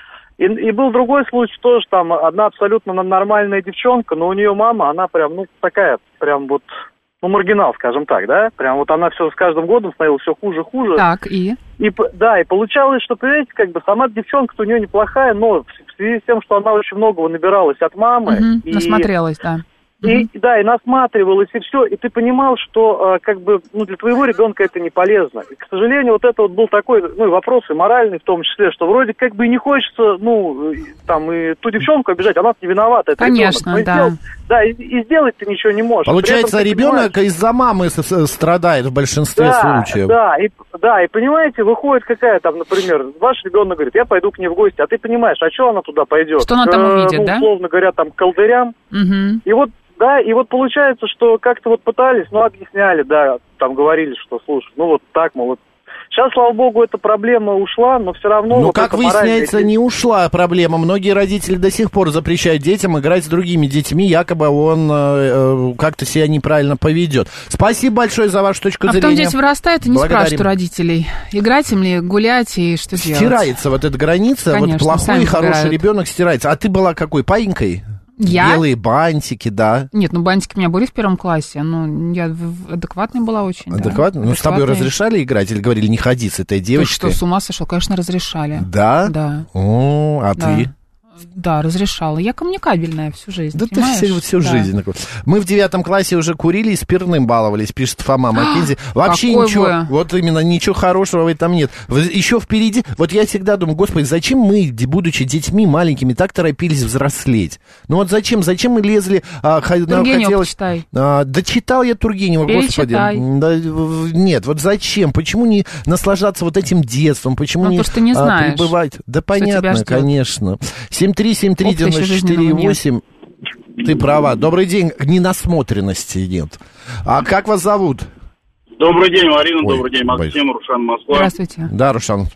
И был другой случай тоже, там одна абсолютно нормальная девчонка, но у нее мама, она прям, такая, прям вот... маргинал, скажем так, да? Прям вот она все с каждым годом становилась все хуже. Так, и получалось, что, понимаете, как бы сама девчонка-то у нее неплохая, но в связи с тем, что она очень многого набиралась от мамы. Насмотрелась, да. И насматривалась, и все, и ты понимал, что для твоего ребенка это не полезно. И, к сожалению, вот это вот был такой, вопрос и моральный в том числе, что вроде как бы и не хочется, и ту девчонку обижать, она не виновата, это конечно, ребенок. И сделать ты ничего не можешь. Получается, ребенок из-за мамы страдает в большинстве случаев. И понимаете, выходит какая там, например, ваш ребенок говорит, я пойду к ней в гости, а ты понимаешь, а что она туда пойдет? Что она там увидит, да? Условно говоря, там, к колдырям. И вот получается, что как-то вот пытались, объясняли, там говорили, что, слушай, так, мол, сейчас, слава богу, эта проблема ушла, но все равно... Ну, как выясняется, не ушла проблема. Многие родители до сих пор запрещают детям играть с другими детьми, якобы он как-то себя неправильно поведет. Спасибо большое за вашу точку зрения. А потом дети вырастают и не спрашивают у родителей, играть им ли, гулять и что делать. Стирается вот эта граница, конечно, вот плохой и хороший ребенок стирается. А ты была какой, паинькой? Я? Белые бантики, да. Нет, бантики у меня были в 1 классе, я адекватная была очень. Адекватная? Да. С тобой разрешали играть или говорили, не ходи с этой девочкой? Ты что, с ума сошел? Конечно, разрешали. Да? Да. Ты? Да, разрешала. Я коммуникабельная всю жизнь, Да понимаешь? ты всю жизнь. Мы в 9 классе уже курили и спиртным баловались, пишет Фома Маккензи. Вообще какой ничего, вы? вот именно, ничего хорошего в этом нет. Еще впереди, вот я всегда думаю, господи, зачем мы, будучи детьми маленькими, так торопились взрослеть? Ну вот зачем мы лезли... Тургенева почитай. Да читал я Тургенева, господи. Да, нет, вот зачем? Почему не наслаждаться вот этим детством? Почему не потому что не знаешь, пребывать? Да понятно, конечно. 7373948. Ты права. Добрый день. Ненасмотренности нет. А как вас зовут? Добрый день, Марина. Добрый день, Максим. Рушан, Москва. Здравствуйте. Да, Рушан.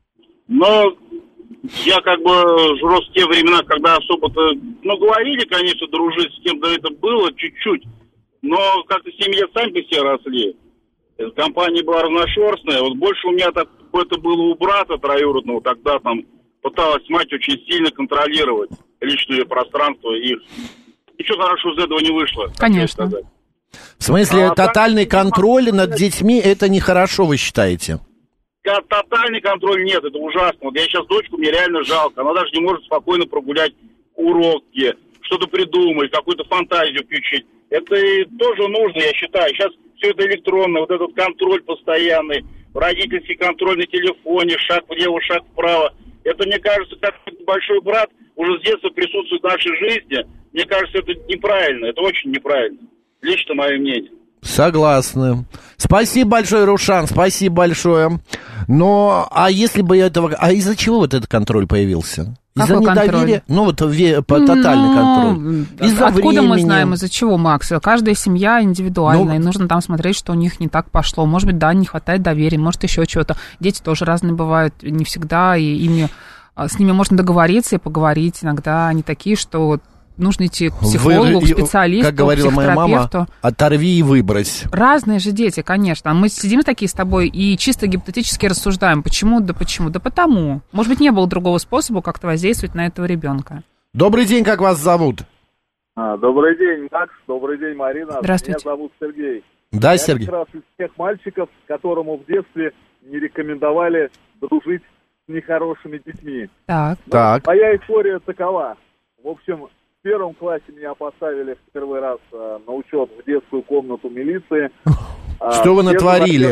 Но я как бы рос в те времена, когда особо-то... Ну, говорили, конечно, дружить с кем-то это было чуть-чуть. Но как-то 7 лет сами по себе росли. Компания была разношерстная. Вот больше у меня так, это было у брата троюродного. Тогда там пыталась мать очень сильно контролировать личное пространство их. Ничего хорошего из этого не вышло. Конечно. В смысле, тотальный контроль над детьми, это нехорошо, вы считаете? Тотальный контроль нет, это ужасно. Вот я сейчас дочку, мне реально жалко. Она даже не может спокойно прогулять уроки, что-то придумать, какую-то фантазию включить. Это тоже нужно, я считаю. Сейчас все это электронно, вот этот контроль постоянный, родительский контроль на телефоне, шаг влево, шаг вправо. Это, мне кажется, как большой брат уже с детства присутствует в нашей жизни. Мне кажется, это неправильно, это очень неправильно. Лично мое мнение. Согласны. Спасибо большое, Рушан, спасибо большое. Но, а если бы этого... А из-за чего вот этот контроль появился? Из-за недоверия? Ну, вот тотальный контроль. Из-за откуда времени. Мы знаем, из-за чего, Макс? Каждая семья индивидуальная, и нужно там смотреть, что у них не так пошло. Может быть, да, не хватает доверия, может, еще чего-то. Дети тоже разные бывают, не всегда, и с ними можно договориться и поговорить. Иногда они такие, что... Нужно идти к психологу, к специалисту, как говорила моя мама, оторви и выбрось. Разные же дети, конечно. Мы сидим такие с тобой и чисто гипотетически рассуждаем. Почему? Да почему? Да потому. Может быть, не было другого способа как-то воздействовать на этого ребенка. Добрый день, как вас зовут? Добрый день, Макс. Добрый день, Марина. Здравствуйте. Меня зовут Сергей. Да, я Сергей. Я как раз из тех мальчиков, которому в детстве не рекомендовали дружить с нехорошими детьми. Так. Моя история такова. В общем... В первом классе меня поставили в первый раз на учет в детскую комнату милиции. Что вы натворили?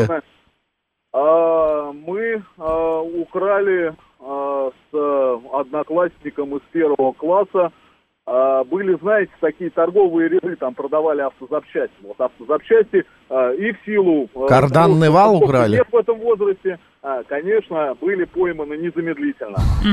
Мы украли с одноклассником из первого класса. Были, знаете, такие торговые ряды, там продавали автозапчасти. Вот автозапчасти и в силу... Карданный вал украли? Нет в этом возрасте, конечно, были пойманы незамедлительно.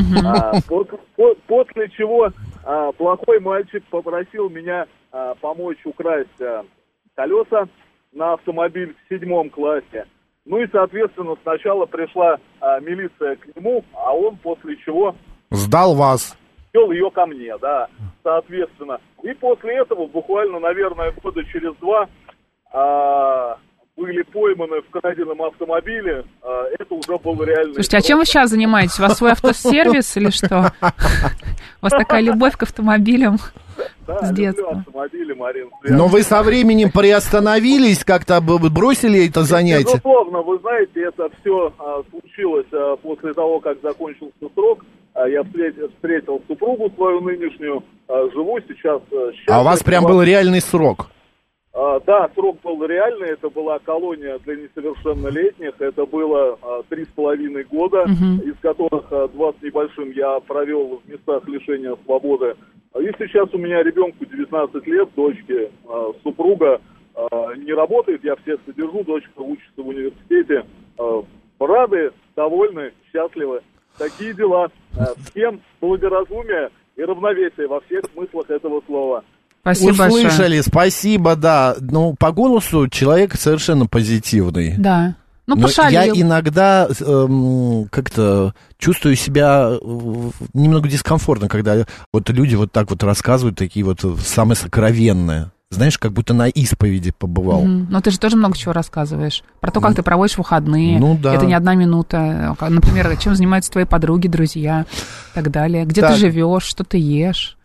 После чего плохой мальчик попросил меня помочь украсть колеса на автомобиль в 7 классе. Ну и, соответственно, сначала пришла милиция к нему, а он после чего... Сдал вас. Вел ее ко мне, да, соответственно. И после этого, буквально, наверное, года через 2... были пойманы в краденом автомобиле, это уже был реальный... Слушайте, а чем вы сейчас занимаетесь? У вас свой автосервис или что? У вас такая любовь к автомобилям с детства? Да, люблю автомобили, Марин. Но вы со временем приостановились, как-то бросили это занятие? Безусловно, вы знаете, это все случилось после того, как закончился срок. Я встретил супругу свою нынешнюю, живу сейчас... А у вас прям был реальный срок? Да, срок был реальный, это была колония для несовершеннолетних, это было 3,5 года, из которых 2 с небольшим я провел в местах лишения свободы. И сейчас у меня ребенку 19 лет, дочке, супруга не работает, я всех содержу, дочка учится в университете. Рады, довольны, счастливы. Такие дела. Всем благоразумия и равновесия во всех смыслах этого слова. Спасибо Услышали, большое. Спасибо, да. Ну, по голосу человек совершенно позитивный. Да. Ну, но пошалил. я иногда как-то чувствую себя немного дискомфортно, когда вот люди вот так вот рассказывают, такие вот самые сокровенные. Знаешь, как будто на исповеди побывал. Но ты же тоже много чего рассказываешь. Про то, как ты проводишь выходные. Ну, да. Это не 1 минута. Например, чем занимаются твои подруги, друзья и так далее. Где ты живешь, что ты ешь.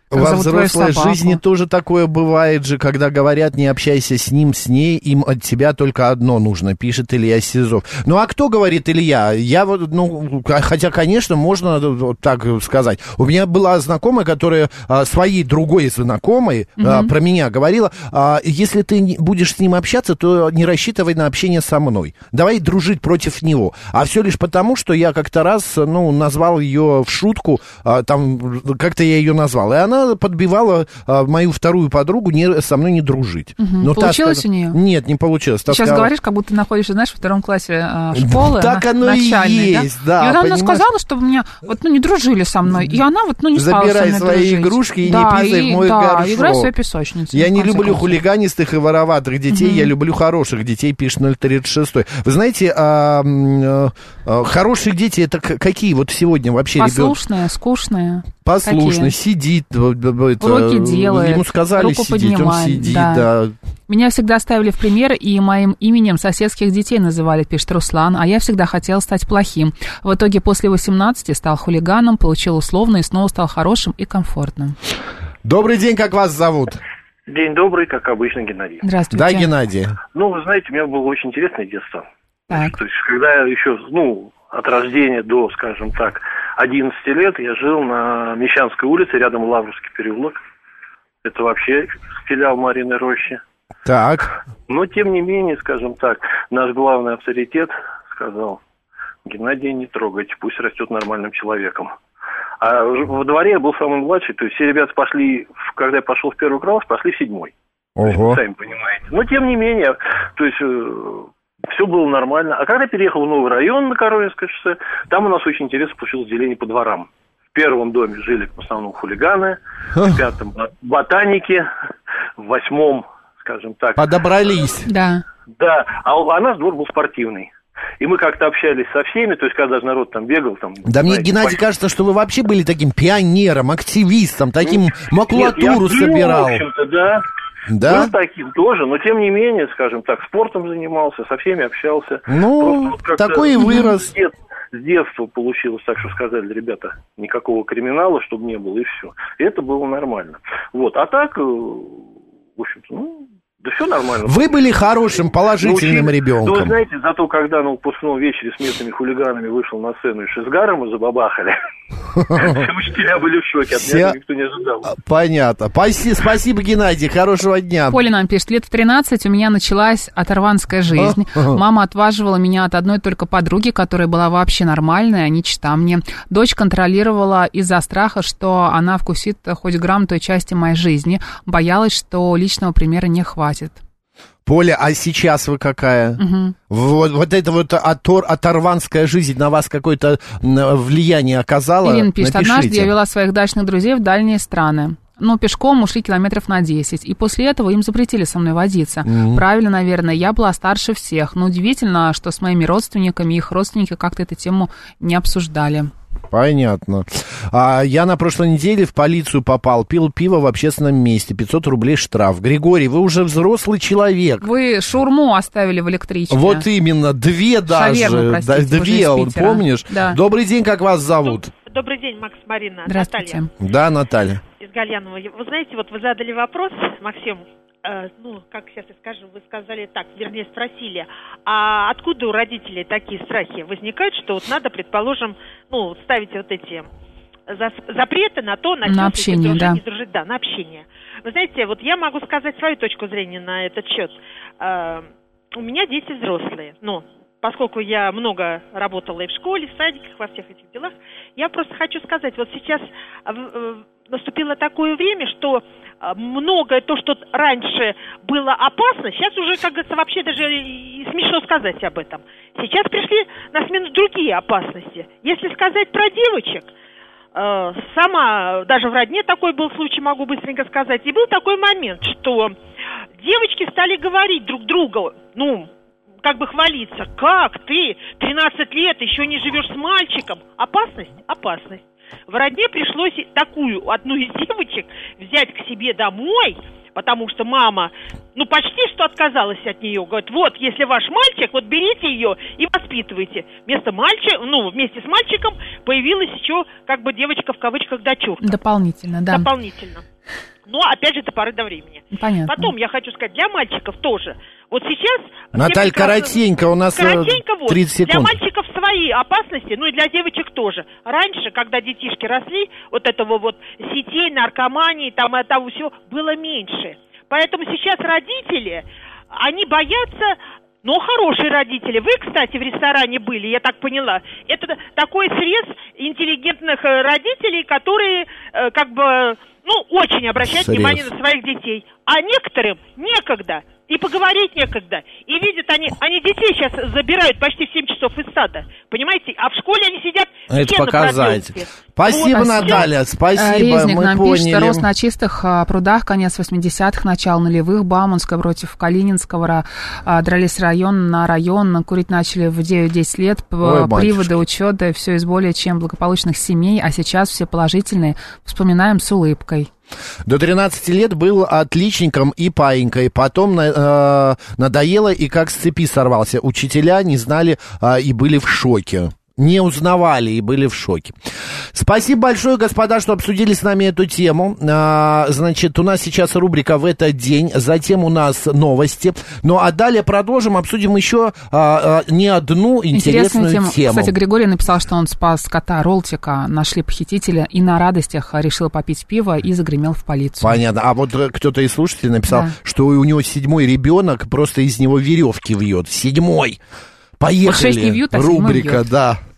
Во взрослой жизни тоже такое бывает же, когда говорят, не общайся с ним, с ней, им от тебя только одно нужно, пишет Илья Сизов. Ну, а кто говорит Илья? Я вот, хотя, конечно, можно вот так сказать. У меня была знакомая, которая своей другой знакомой про меня говорила, если ты будешь с ним общаться, то не рассчитывай на общение со мной. Давай дружить против него. А все лишь потому, что я как-то раз, назвал ее в шутку, там, как-то я ее назвал, и она подбивала мою вторую подругу со мной не дружить. Но получилось у нее? Нет, не получилось. Ты сейчас говоришь, как будто ты находишься, знаешь, во втором классе школы. Так оно начальной, и есть, да. И она мне сказала, чтобы меня не дружили со мной. И она не стала со мной Забирай свои игрушки и не писай в мой горшок. Да, играй в свою песочницу. Я не люблю хулиганистых и вороватых детей, я люблю хороших детей, пишет 036. Вы знаете, хорошие дети это какие вот сегодня вообще ребенок? Послушные, скучные. Послушный, сидит, уроки делает, ему сказали руку сидеть, поднимает, он сидит, да. Меня всегда ставили в пример, и моим именем соседских детей называли, пишет Руслан, а я всегда хотел стать плохим. В итоге после 18 стал хулиганом, получил условно и снова стал хорошим и комфортным. Добрый день, как вас зовут? День добрый, как обычно, Геннадий. Здравствуйте. Да, Геннадий. Вы знаете, у меня было очень интересное детство. Так. То есть, когда я еще, от рождения до, скажем так, 11 лет я жил на Мещанской улице, рядом Лаврский переулок. Это вообще филиал Марьиной рощи. Так. Но, тем не менее, скажем так, наш главный авторитет сказал: Геннадия не трогайте, пусть растет нормальным человеком. А во дворе я был самый младший, то есть все ребята пошли, когда я пошел в первый класс, пошли в 7-й. Ого. Сами понимаете. Но, тем не менее, то есть все было нормально. А когда переехал в новый район на Коровинское шоссе, там у нас очень интересно получилось деление по дворам. В первом доме жили в основном хулиганы, в 5-м ботаники, в 8-м, скажем так... Подобрались. Да. Да, а наш двор был спортивный. И мы как-то общались со всеми, то есть когда даже народ там бегал... Да мне, Геннадий, кажется, что вы вообще были таким пионером, активистом, таким макулатуру собирал. В общем-то, да. Да? Был таким тоже, но тем не менее, скажем так, спортом занимался, со всеми общался. Такой и вырос. С детства получилось так, что сказали, ребята, никакого криминала, чтобы не было, и все. И это было нормально. А так, в общем-то, да все нормально. Вы были хорошим, положительным ребенком. Вы знаете, зато когда на выпускном вечере с местными хулиганами вышел на сцену и шизгаром и забабахали, все учителя были в шоке, от меня никто не ожидал. Понятно. Спасибо, Геннадий, хорошего дня. Поля нам пишет: лет в 13 у меня началась оторванская жизнь. Мама отваживала меня от одной только подруги, которая была вообще нормальная, не чита мне. Дочь контролировала из-за страха, что она вкусит хоть грамм той части моей жизни. Боялась, что личного примера не хватит. Поля, а сейчас вы какая? Вот эта вот оторванская жизнь на вас какое-то влияние оказала? Ирина пишет: однажды я вела своих дачных друзей в дальние страны. Пешком ушли километров на 10. И после этого им запретили со мной водиться. Правильно, наверное, я была старше всех. Но удивительно, что с моими родственниками их родственники как-то эту тему не обсуждали. Понятно. Я на прошлой неделе в полицию попал, пил пиво в общественном месте, 500 рублей штраф. Григорий, вы уже взрослый человек. Вы шаурму оставили в электричке. Вот именно, 2 даже. Шаверму, простите, 2, помнишь? Да. Добрый день, как вас зовут? Добрый день, Макс, Марина. Здравствуйте. Наталья. Да, Наталья. Из Гальянова. Вы знаете, вы задали вопрос, Максим, как сейчас я скажу, вы сказали так, вернее, спросили, а откуда у родителей такие страхи возникают, что надо, предположим, ставить эти запреты на то, на общение, да. Не дружить, да, на общение. Вы знаете, я могу сказать свою точку зрения на этот счет. У меня дети взрослые, поскольку я много работала и в школе, в садиках, во всех этих делах, я просто хочу сказать, сейчас наступило такое время, что многое то, что раньше было опасно, сейчас уже, как говорится, вообще даже и смешно сказать об этом. Сейчас пришли на смену другие опасности. Если сказать про девочек, сама даже в родне такой был случай, могу быстренько сказать, и был такой момент, что девочки стали говорить друг другу, хвалиться, как ты, 13 лет, еще не живешь с мальчиком. Опасность? Опасность. В родне пришлось такую, одну из девочек, взять к себе домой, Потому что мама, почти что отказалась от нее. Говорит, вот, если ваш мальчик, вот берите ее и воспитывайте. Вместе с мальчиком появилась еще, девочка в кавычках, дочурка. Дополнительно, да. Дополнительно. Но, опять же, до поры до времени. Понятно. Потом, я хочу сказать, для мальчиков тоже. Вот сейчас... Наталья, коротенько, у нас 30 секунд. Для мальчиков свои опасности, и для девочек тоже. Раньше, когда детишки росли, вот этого вот сетей, наркомании, там и того всего, было меньше. Поэтому сейчас родители, они боятся... Но хорошие родители. Вы, кстати, в ресторане были, я так поняла. Это такой срез интеллигентных родителей, которые очень обращают внимание на своих детей. А некоторым некогда. И поговорить некогда. И видят они детей сейчас забирают почти в 7 часов из сада. Понимаете? А в школе они сидят это показатель. Спасибо, Наталья, спасибо. Резник мы нам поняли. пишет, рост на чистых прудах, конец 80-х, начало нулевых, Бауманская против Калининского, дрались район на район, курить начали в 9-10 лет, приводы, учеты, все из более чем благополучных семей, а сейчас все положительные, вспоминаем с улыбкой. До 13 лет был отличником и паинькой, потом надоело и как с цепи сорвался. Учителя не знали и были в шоке. Не узнавали и были в шоке. Спасибо большое, господа, что обсудили с нами эту тему. Значит, у нас сейчас рубрика «В этот день», затем у нас новости. А далее продолжим, обсудим еще не одну интересную тему. Кстати, Григорий написал, что он спас кота Ролтика, нашли похитителя и на радостях решил попить пиво и загремел в полицию. Понятно. А вот кто-то из слушателей написал, что у него 7-й ребенок, просто из него веревки вьет. 7-й. Поехали. Вот 6 не вьют, а рубрика, 7-й вьет. Да.